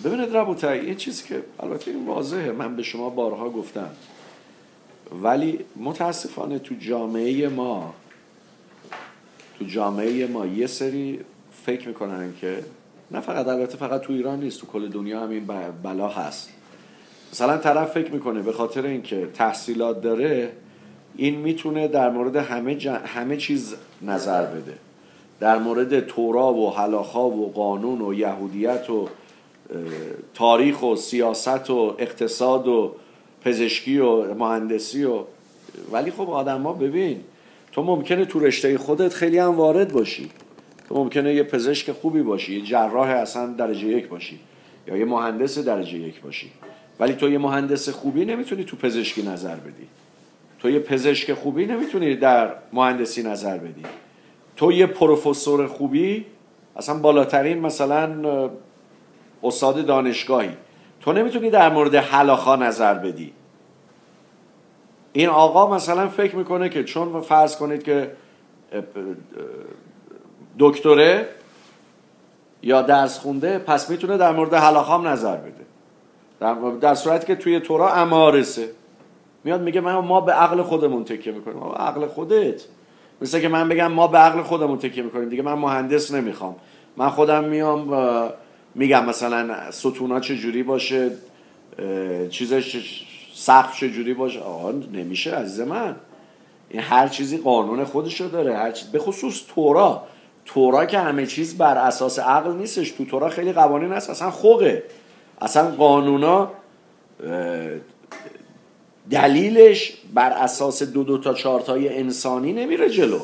ببینید ربوطه، یه چیزی که البته این واضحه، من به شما بارها گفتم، ولی متاسفانه تو جامعه ما یه سری فکر میکنن که نه فقط، البته فقط تو ایران نیست، تو کل دنیا هم این بلا هست. مثلا طرف فکر میکنه به خاطر اینکه تحصیلات داره این میتونه در مورد همه چیز نظر بده، در مورد تورا و هلاخا و قانون و یهودیت و تاریخ و سیاست و اقتصاد و پزشکی و مهندسی ولی خب آدم ها، ببین تو ممکنه تو رشته خودت خیلی هم وارد باشی، تو ممکنه یه پزشک خوبی باشی، یه جراح اصلا درجه 1 باشی، یا یه مهندس درجه 1 باشی، ولی تو یه مهندس خوبی نمیتونی تو پزشکی نظر بدی، تو یه پزشک خوبی نمیتونی در مهندسی نظر بدی، تو یه پروفسور خوبی اصلا بالاترین مثلا استاد دانشگاهی، تو نمیتونی در مورد هلاخا نظر بدی. این آقا مثلا فکر میکنه که چون فرض کنید که دکتره یا درس خونده پس میتونه در مورد هلاخا هم نظر بده، در صورتی که توی تورا امارسه میاد میگه ما به عقل خودمون تکیه میکنیم. عقل خودت، مثل که من بگم ما به عقل خودمون تکیه میکنیم دیگه، من مهندس نمیخوام، من خودم میام میگم مثلا ستونا چجوری باشه، چیزش سقف چجوری باشه. آقا نمیشه عزیز من، این هر چیزی قانون خودشو داره، هر چیز، به خصوص تورا که همه چیز بر اساس عقل نیستش، تو تورا خیلی قوانین هست اصلا خوقه، اصلا قانونا دلیلش بر اساس 2 تا 4 تای انسانی نمیره جلو.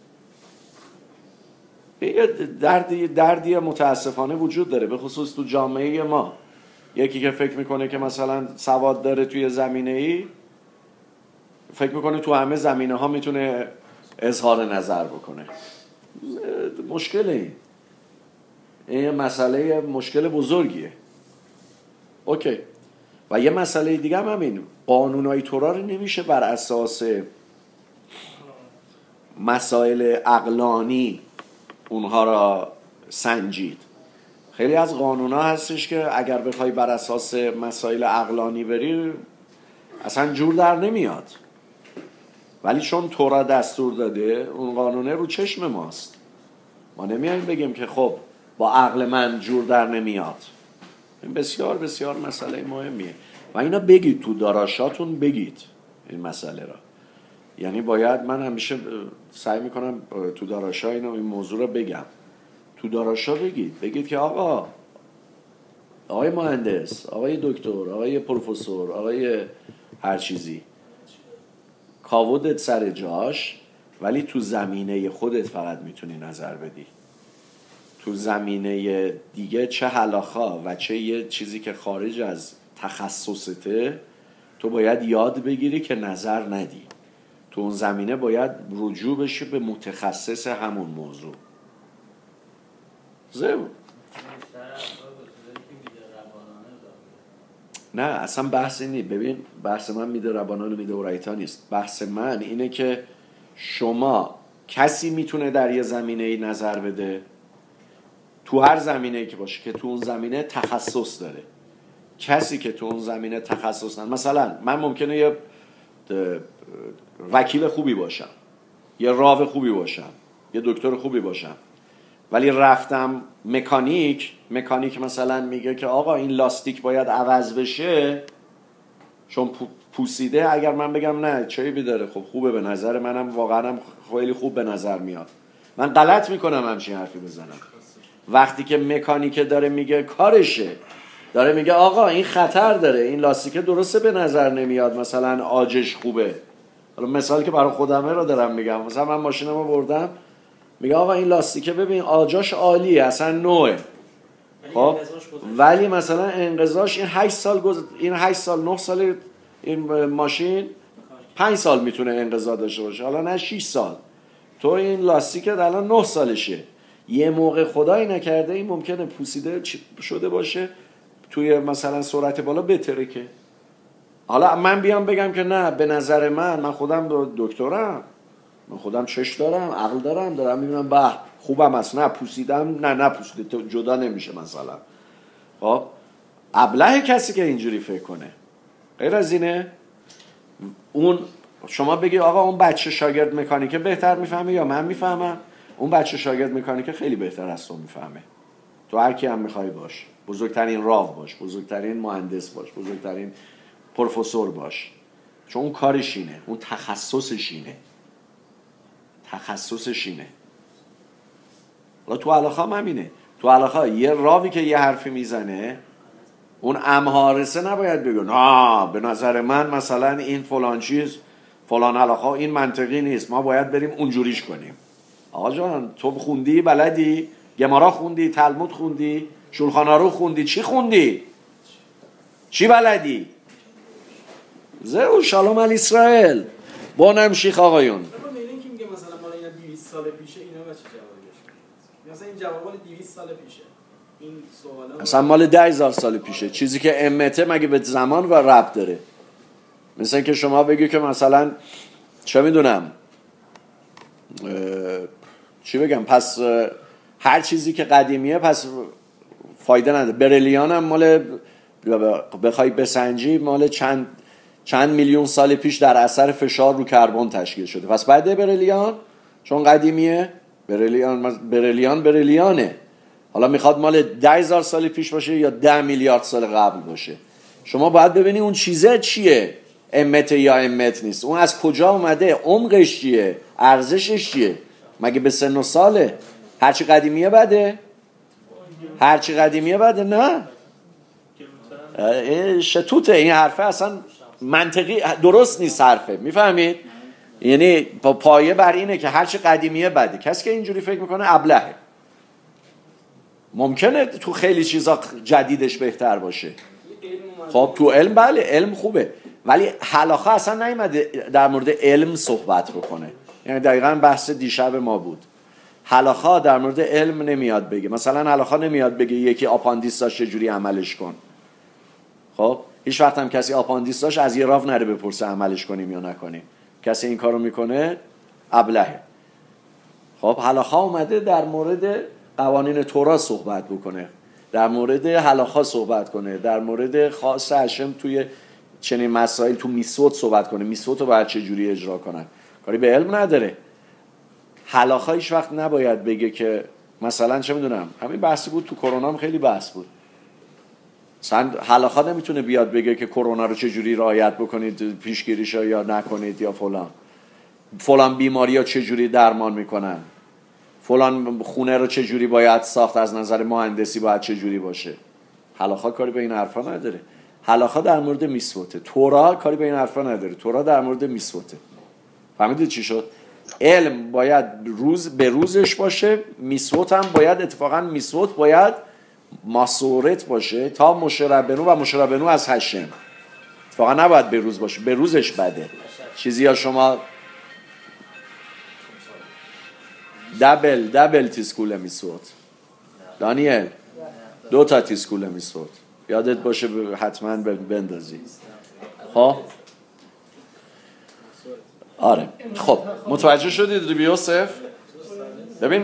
دردی متاسفانه وجود داره، به خصوص تو جامعه ما. یکی که فکر میکنه که مثلا سواد داره توی زمینه‌ای، فکر میکنه تو همه زمینه ها میتونه اظهار نظر بکنه. مشکل این مسئله مشکل بزرگیه. اوکی. و یه مسئله دیگه هم همین، قانونای تورا رو نمیشه بر اساس مسائل عقلانی اونها را سنجید. خیلی از قانونا هستش که اگر بخوای بر اساس مسائل عقلانی بری اصلا جور در نمیاد، ولی چون تورا دستور داده اون قانونه رو چشم ماست، ما نمیایم بگیم که خب با عقل من جور در نمیاد. این بسیار بسیار مسئله مهمیه و اینا بگید تو داراشاتون، بگید این مسئله را. یعنی باید، من همیشه سعی میکنم تو داراشا این موضوع رو بگم، تو داراشا بگید که آقای مهندس، آقای دکتر، آقای پروفسور، آقای هر چیزی، کاودت سر جاش، ولی تو زمینه خودت فقط میتونی نظر بدی. تو زمینه دیگه چه هلاخا و چه یه چیزی که خارج از تخصصته تو باید یاد بگیری که نظر ندی. تو اون زمینه باید رجوع بشی به متخصص همون موضوع. نه اصلا بحثی نیست. ببین بحث من میده ربانان میده و رایتا نیست. بحث من اینه که شما، کسی میتونه در یه زمینه نظر بده، تو هر زمینه‌ای که باشه که تو اون زمینه تخصص داره. کسی که تو اون زمینه تخصص نداره، مثلا من ممکنه یه وکیل خوبی باشم، یه راو خوبی باشم، یه دکتر خوبی باشم، ولی رفتم مکانیک مثلا میگه که آقا این لاستیک باید عوض بشه چون پوسیده. اگر من بگم نه چه بیداره، خب خوبه، به نظر منم واقعا هم خیلی خوب به نظر میاد، من غلط میکنم همچین حرفی بزنم. وقتی که مکانیک داره میگه کارشه، داره میگه آقا این خطر داره، این لاستیک درسته به نظر نمیاد، مثلا آجش خوبه، حالا مثال که برای خودمه رو دارم میگم، مثلا من ماشینمو بردم، میگه آقا این لاستیکه ببین آجاش عالیه، اصلا نوعه، خب ولی مثلا انقضاش این 8 سال 9 سال این ماشین 5 سال میتونه انقضا داشته باشه، حالا نه 6 سال. تو این لاستیکت الان 9 سالشه، یه موقع خدایی نکرده این ممکنه پوسیده شده باشه، توی مثلا سرعت بالا بترکه. حالا من بیام بگم که نه به نظر من خودم دکترم، من خودم چش دارم، عقل دارم میبینم به خوبم است، نه پوسیدم، نه پوسیده جدا نمیشه مثلا. خب ابله کسی که اینجوری فکر کنه. غیر از اینه اون شما بگی آقا اون بچه شاگرد مکانیکه بهتر میفهمه یا من میفهمم؟ اون بچه شاگرد مکانیکه خیلی بهتر از تو میفهمه. تو هر کی هم میخوای باش، بزرگترین راو باش، بزرگترین مهندس باش، بزرگترین پروفسور باش، چون اون کارش اینه، اون تخصصش اینه. حالا تو علاقه هم همینه. تو علاقه یه راوی که یه حرفی میزنه، اون امهارسه نباید بگه نه به نظر من مثلا این فلان چیز فلان علاقه این منطقی نیست، ما باید بریم اونجوریش کنیم. آقا جان تو خوندی، بلدی، گمارا خوندی، تلمود خوندی، شولخان آروخ خوندی، چی خوندی؟ چی بلدی؟ زهو شالوم علی اسرائیل. با نمشیخ آقایون. اینکه میگه مثلا مال اینا 200 سال پیشه، اینا با چه جوابی بشه؟ مثلا این جواب مال 200 سال پیشه. این سوالا اصلا مال 10,000 سال پیشه. چیزی که امته مگه به زمان و ربط داره؟ مثلا که شما بگی که مثلا چه میدونم چی بگم، پس هر چیزی که قدیمیه پس فایده نداره. برلیان هم مال بخوای بسنجی مال چند میلیون سال پیش در اثر فشار رو کربن تشکیل شده، پس بعد برلیان چون قدیمیه برلیانه. حالا میخواد مال 10,000 سال پیش باشه یا 10 میلیارد سال قبل باشه، شما باید ببینی اون چیزه چیه، امت یا امت نیست، اون از کجا اومده، عمقش چیه، ارزشش چیه، مگه به سن و ساله؟ هرچی قدیمیه بده؟ نه شتوته این حرفه، اصلا منطقی درست نیست حرفه، میفهمید؟ یعنی پایه بر اینه که هرچی قدیمیه بده. کسی که اینجوری فکر میکنه ابلهه. ممکنه تو خیلی چیزا جدیدش بهتر باشه. خب تو علم بله علم خوبه، ولی حلاخه اصلا نیومده در مورد علم صحبت بکنه. یعنی دقیقاً بحث دیشب ما بود. حلاخه در مورد علم نمیاد بگه. مثلا حلاخه نمیاد بگه یکی آپاندیس داشت چجوری عملش کن. خب هیچ وقت هم کسی آپاندیس داشت از یه راو نره بپرسه عملش کنیم یا نکنیم. کسی این کارو میکنه ابلهه. خب حلاخه اومده در مورد قوانین تورا صحبت بکنه، در مورد حلاخا صحبت کنه، در مورد خاص هشم توی چنین مسائل تو میسوت صحبت کنه، میسوت رو باید چه جوری اجرا کنن، کاری به علم نداره. حلاخا هیچ وقت نباید بگه که مثلا چه میدونم، همین بحثی بود تو کرونا هم خیلی بحث بود، مثلا حلاخا نمیتونه بیاد بگه که کرونا رو چه جوری رعایت بکنید، پیشگیریش یا نکنید، یا فلان بیماری ها چه جوری درمان میکنن، فلان خونه رو چه جوری باید ساخت، از نظر مهندسی باید چه جوری باشه. حلاخا کاری به این حرفا نداره. حلاخا در مورد میسوته. تورا کاری به این حرفا نداره. تورا در مورد میسوته. فهمیدید چی شد؟ علم باید روز به روزش باشه، میسوت هم باید اتفاقا میسوت باید ماسورت باشه تا مشربنو و مشربنو از هشم. اتفاقا نباید به روز باشه، به روزش بده. چیزی ها شما دبل تیسکول میسوت دانیل 2 تیسکول میسوت یادت باشه حتما بندازی. خب آره خب متوجه شدید ربی یوسف؟ ببین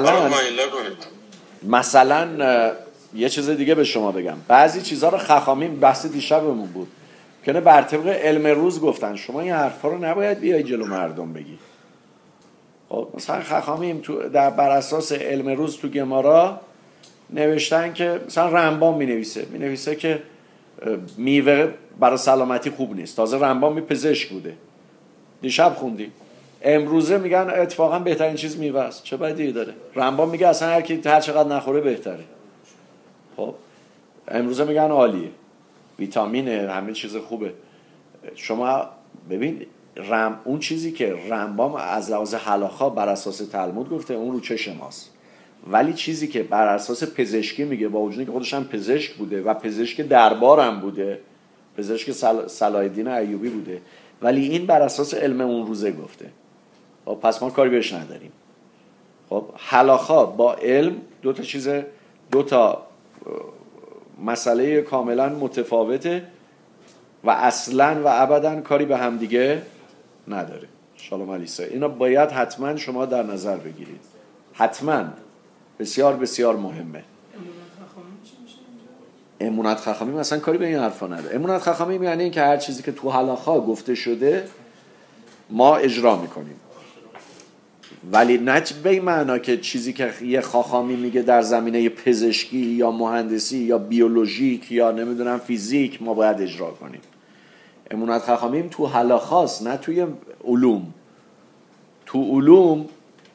مثلا یه چیز دیگه به شما بگم، بعضی چیزها رو خخامیم بحث دیشبمون بود کنه بر طبق علم روز گفتن، شما این حرفا رو نباید بیای جلو مردم بگی. خب مثلا خخامیم تو بر اساس علم روز تو گمارا نوشتن که مثلا رمبام مینویسه که میوه برای سلامتی خوب نیست. تازه رمبام پزشک بوده، دیشب خوندی. امروزه میگن اتفاقا بهترین چیز میوه است. چه بدی داره؟ رمبام میگه اصلا هر کی هر چقدر نخوره بهتره. خب امروزه میگن عالیه، ویتامینه، همه چیز خوبه. شما ببین اون چیزی که رمبام از لحاظ حلاخا بر اساس تلمود گفته اون رو چشم ماست، ولی چیزی که بر اساس پزشکی میگه، با وجودی که خودش هم پزشک بوده و پزشک دربار هم بوده، پزشک صلاح الدین ایوبی بوده، ولی این بر اساس علم اون روزه گفته. خب پس ما کاری بهش نداریم. خب حلاخا با علم دو تا مسئله کاملا متفاوته و اصلا و ابدا کاری به هم دیگه نداره. شالوم علیسا اینا باید حتما شما در نظر بگیرید، حتما، بسیار بسیار مهمه. امونت خخامی مثلا کاری به این حرفا نداره. امونت خخامی یعنی این که هر چیزی که تو هلاخا گفته شده ما اجرا میکنیم، ولی نه به این معنا که چیزی که یه خاخامی میگه در زمینه پزشکی یا مهندسی یا بیولوژیک یا نمیدونم فیزیک ما باید اجرا کنیم. امونت خخامیم تو هلاخاست، نه توی علوم. تو علوم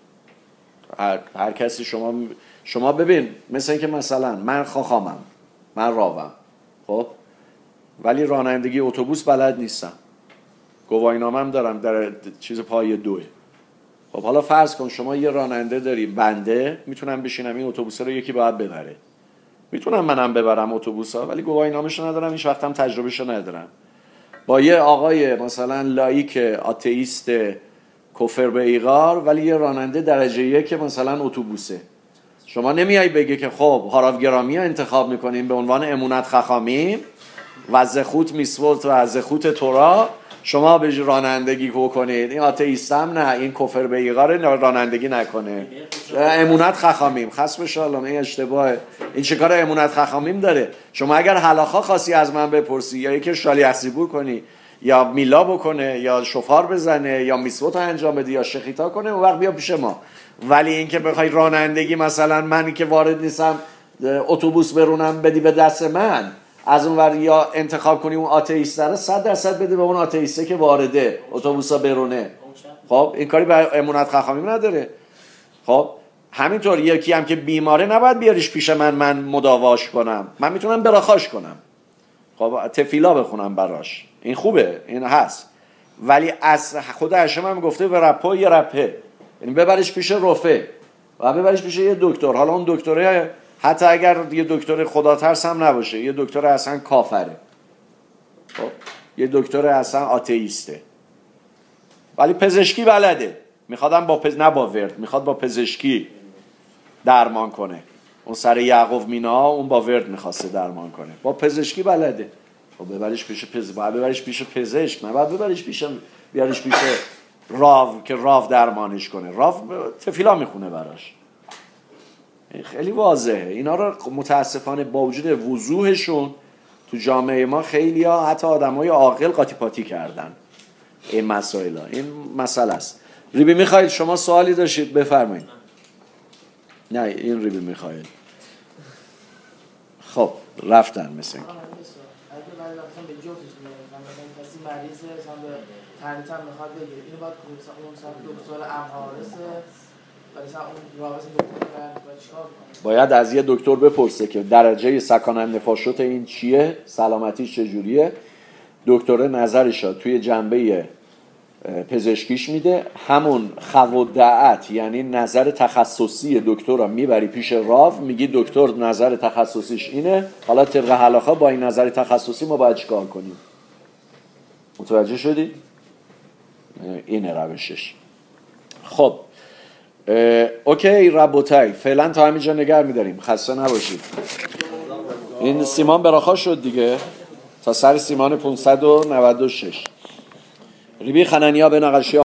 هر کسی شما ببین، مثل این که مثلا من خاخامم، من راوم، خب ولی رانندگی اتوبوس بلد نیستم، گواهینامه‌ام دارم در چیز پایه 2. خب حالا فرض کن شما یه راننده داری، بنده میتونم بشینم این اتوبوسه رو یکی باید ببره، میتونم منم ببرم اتوبوسا، ولی گواهینامه‌شو ندارم، هیچ وقتم تجربهشو ندارم. با یه آقای مثلا لایک آتئیست کفر به ایغار ولی یه راننده درجه 1 مثلا اتوبوسه، شما نمیای بگه که خب هاراو گرامی ها انتخاب میکنیم به عنوان امونت خخامیم و زخوت میسوت و زخوت تورا، شما به رانندگی کنید. این آتئیست هم نه، این کفر به ایغار رانندگی نکنه، امونت خخامیم. خصم شالله، این اشتباهه. این چیکار امونت خخامیم داره؟ شما اگر هلاخا خاصی از من بپرسی، یا یکی شالی اصیبور کنی یا میلا بکنه یا شفار بزنه یا میسوت انجام بده یا شخیتا کنه، اون وقت بیا پیش ما. ولی اینکه بخوای رانندگی مثلا من که وارد نیستم اتوبوس برونم بدی به دست من، از اون ور یا انتخاب کنی اون آتئیست رو 100% بده به اون آتئیسته که وارده اتوبوسا برونه. خب این کاری به امونت خخامیم نداره. خب همینطور یکی هم که بیماره نباید بیاریش پیش من مداواش کنم، من میتونم براخاش کنم، خب تفیلا بخونم براش، این خوبه، این هست. ولی از خود هشم هم گفته و رپو یه رپه، یعنی ببرش پیش رفه و ببرش پیش یه دکتر. حالا اون دکتره حتی اگر یه دکتر خدا ترس هم نباشه، یه دکتر اصلا کافره، خب یه دکتر اصلا آتئیسته، ولی پزشکی بلده، میخوادم نه با ورد، میخواد با پزشکی درمان کنه. اون سر یعقوب مینا اون با ورد میخواسته درمان کنه، با پزشکی بلده. خب ببرش پیش ببرش پیش پزشک، نه بعد ببرش بیارش پیش راو که راو درمانش کنه. راو تفیلا میخونه براش. خیلی واضحه. اینا رو متاسفانه با وجود وضوحشون تو جامعه ما خیلی ها، حتی آدمای عاقل قاطی پاتی کردن این مسائل ها. این مسئله است. ریبی میخواید شما سوالی داشتید بفرمایید. نه این ریبی میخواید. خب رفتن مثل اینکه به جوتش میگم کسی مریضه مثلا به تنیتم میخواد بگیره، اینو باید مثلا دکتر امهارسه ولی مثلا اون رابطه دکتر باید چیکار کنه؟ باید از یه دکتر بپرسه که درجه سکانن نفاشت این چیه، سلامتیش چجوریه. دکتر نظرش توی جنبه پزشکیش میده، همون خوددعت یعنی نظر تخصصی دکتر رو میبری پیش راو، میگی دکتر نظر تخصصیش اینه، حالا طبق حلاخا با این نظر تخصصی ما باید چیکار کنیم. متوجه شدی؟ اینه روشش. خب اوکی ربوتای، فعلا تا همینجا نگه میداریم، خسته نباشید. این سیمان براخا شد دیگه تا سر سیمان 596. ریبی خننیا به نقشی